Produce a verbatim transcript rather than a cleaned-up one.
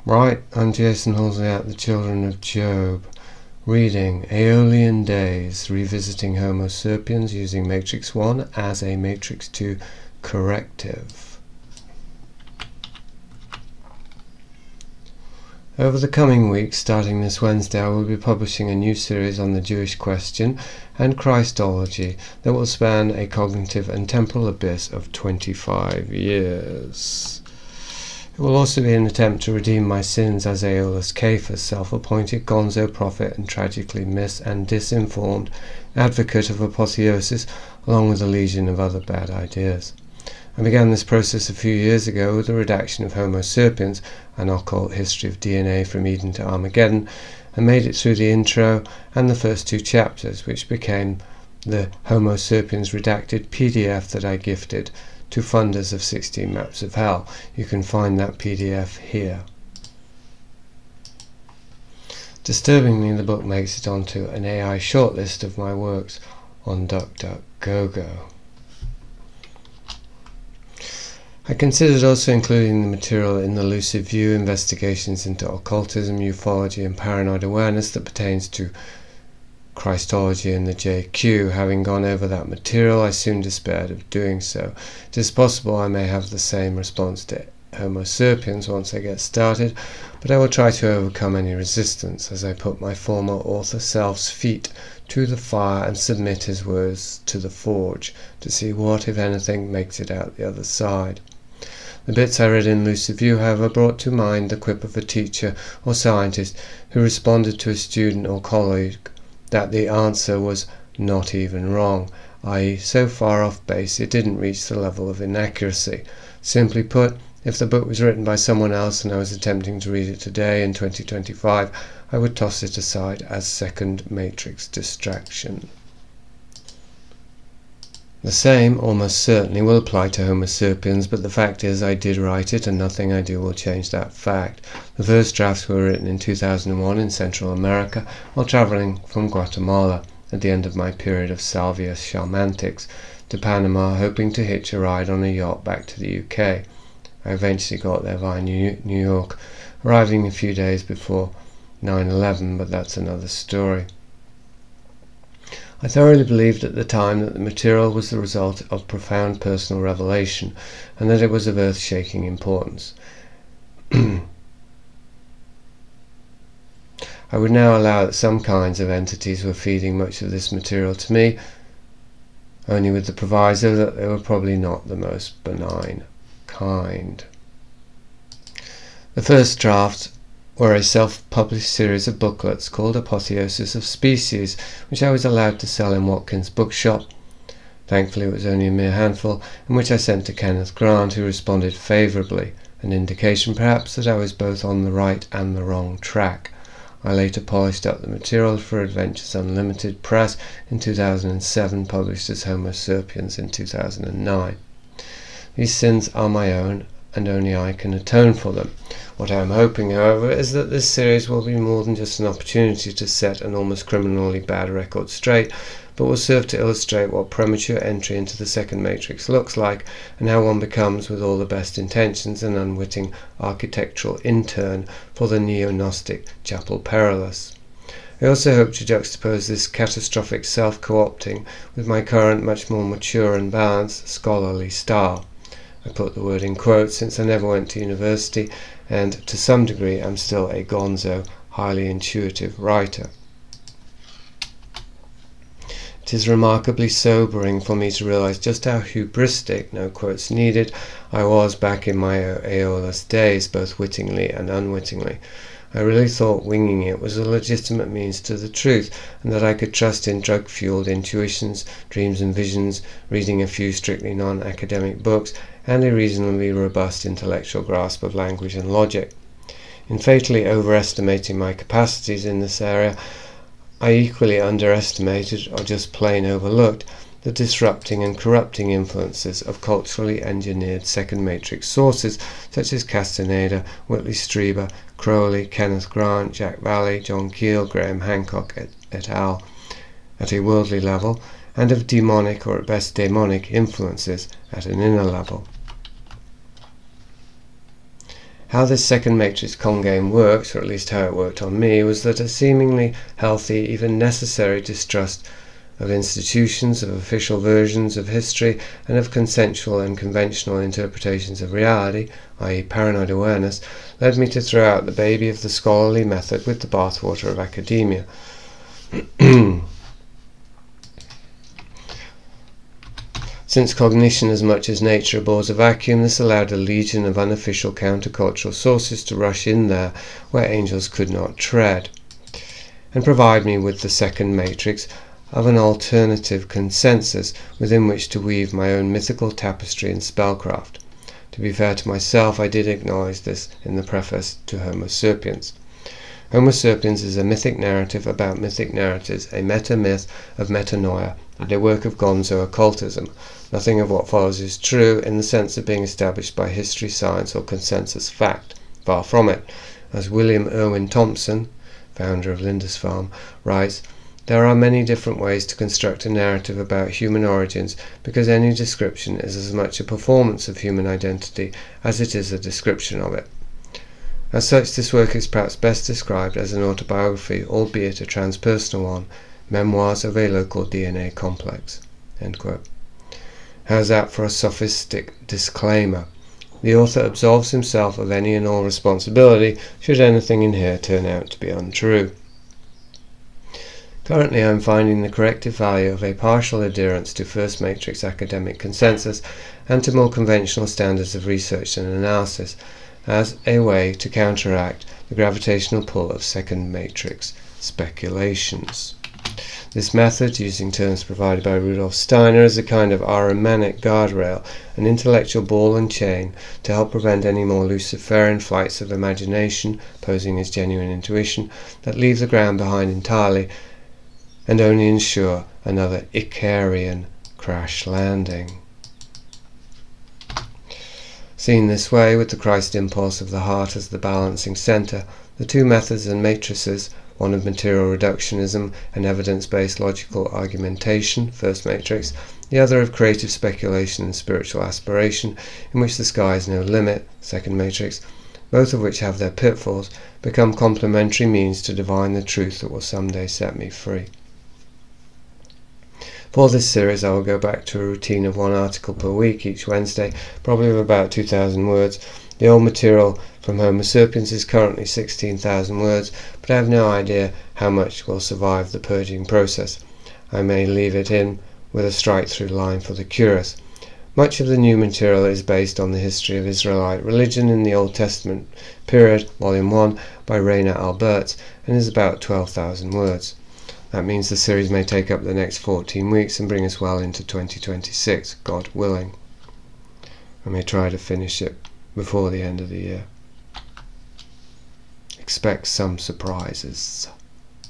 Right, I'm Jason Halsey at The Children of Job, reading Aeolian Days, revisiting Homo sapiens using Matrix one as a Matrix two corrective. Over the coming weeks, starting this Wednesday, I will be publishing a new series on the Jewish question and Christology that will span a cognitive and temporal abyss of twenty-five years. It will also be an attempt to redeem my sins as Aeolus Cephas, self-appointed gonzo prophet and tragically mis- and disinformed advocate of apotheosis, along with a legion of other bad ideas. I began this process a few years ago with the redaction of Homo sapiens, an occult history of D N A from Eden to Armageddon, and made it through the intro and the first two chapters, which became the Homo sapiens redacted P D F that I gifted to funders of sixteen Maps of Hell. You can find that P D F here. Disturbingly, the book makes it onto an A I shortlist of my works on DuckDuckGo. I considered also including the material in the Lucid View, investigations into occultism, ufology and paranoid awareness that pertains to Christology and the J Q. Having gone over that material, I soon despaired of doing so. It is possible I may have the same response to Homo sapiens once I get started, but I will try to overcome any resistance as I put my former author self's feet to the fire and submit his words to the forge to see what, if anything, makes it out the other side. The bits I read in Lucid View, however, brought to mind the quip of a teacher or scientist who responded to a student or colleague that the answer was not even wrong, that is so far off base it didn't reach the level of inaccuracy. Simply put, if the book was written by someone else and I was attempting to read it today in twenty twenty-five, I would toss it aside as second Matrix distraction. The same almost certainly will apply to Homo sapiens, but the fact is I did write it and nothing I do will change that fact. The first drafts were written in two thousand one in Central America while travelling from Guatemala at the end of my period of salvia shamanics to Panama, hoping to hitch a ride on a yacht back to the U K. I eventually got there via New York, arriving a few days before nine eleven, but that's another story. I thoroughly believed at the time that the material was the result of profound personal revelation and that it was of earth-shaking importance. I would now allow that some kinds of entities were feeding much of this material to me, only with the proviso that they were probably not the most benign kind. The first draft were a self-published series of booklets called Apotheosis of Species, which I was allowed to sell in Watkins' bookshop. Thankfully it was only a mere handful, and which I sent to Kenneth Grant, who responded favourably, an indication perhaps that I was both on the right and the wrong track. I later polished up the material for Adventures Unlimited Press in two thousand seven, published as Homo sapiens in two thousand nine. These sins are my own, and only I can atone for them. What I am hoping, however, is that this series will be more than just an opportunity to set an almost criminally bad record straight, but will serve to illustrate what premature entry into the second Matrix looks like, and how one becomes, with all the best intentions, an unwitting architectural intern for the neo-Gnostic Chapel Perilous. I also hope to juxtapose this catastrophic self-co-opting with my current, much more mature and balanced, scholarly style. I put the word in quotes since I never went to university, and to some degree am still a gonzo, highly intuitive writer. It is remarkably sobering for me to realize just how hubristic, no quotes needed, I was back in my Aeolus days, both wittingly and unwittingly. I really thought winging it was a legitimate means to the truth, and that I could trust in drug-fueled intuitions, dreams and visions, reading a few strictly non-academic books, and a reasonably robust intellectual grasp of language and logic. In fatally overestimating my capacities in this area, I equally underestimated, or just plain overlooked, the disrupting and corrupting influences of culturally engineered second matrix sources such as Castaneda, Whitley Strieber, Crowley, Kenneth Grant, Jack Valley, John Keel, Graham Hancock et, et al. At a worldly level, and of demonic or at best demonic influences at an inner level. How this second matrix con game works, or at least how it worked on me, was that a seemingly healthy, even necessary distrust of institutions, of official versions of history, and of consensual and conventional interpretations of reality, that is paranoid awareness, led me to throw out the baby of the scholarly method with the bathwater of academia. Since cognition as much as nature abhors a vacuum, this allowed a legion of unofficial countercultural sources to rush in there where angels could not tread, and provide me with the second matrix of an alternative consensus within which to weave my own mythical tapestry and spellcraft. To be fair to myself, I did acknowledge this in the preface to Homo Sapiens. Homo Sapiens is a mythic narrative about mythic narratives, a meta-myth of metanoia, and a work of gonzo occultism. Nothing of what follows is true in the sense of being established by history, science, or consensus fact. Far from it. As William Irwin Thompson, founder of Lindisfarne, writes, there are many different ways to construct a narrative about human origins because any description is as much a performance of human identity as it is a description of it. As such, this work is perhaps best described as an autobiography, albeit a transpersonal one, memoirs of a local D N A complex. End quote. How's that for a sophistic disclaimer? The author absolves himself of any and all responsibility should anything in here turn out to be untrue. Currently, I am finding the corrective value of a partial adherence to first matrix academic consensus and to more conventional standards of research and analysis as a way to counteract the gravitational pull of second matrix speculations. This method, using terms provided by Rudolf Steiner, is a kind of Ahrimanic guardrail, an intellectual ball and chain to help prevent any more Luciferian flights of imagination, posing as genuine intuition, that leave the ground behind entirely and only ensure another Icarian crash landing. Seen this way, with the Christ impulse of the heart as the balancing centre, the two methods and matrices, one of material reductionism and evidence-based logical argumentation, first matrix, the other of creative speculation and spiritual aspiration, in which the sky is no limit, second matrix, both of which have their pitfalls, become complementary means to divine the truth that will someday set me free. For this series, I will go back to a routine of one article per week each Wednesday, probably of about two thousand words. The old material from Homo Sapiens is currently sixteen thousand words, but I have no idea how much will survive the purging process. I may leave it in with a strike-through line for the curious. Much of the new material is based on the history of Israelite religion in the Old Testament period, Volume one, by Rainer Alberts, and is about twelve thousand words. That means the series may take up the next fourteen weeks and bring us well into twenty twenty-six, God willing. I may try to finish it before the end of the year. Expect some surprises.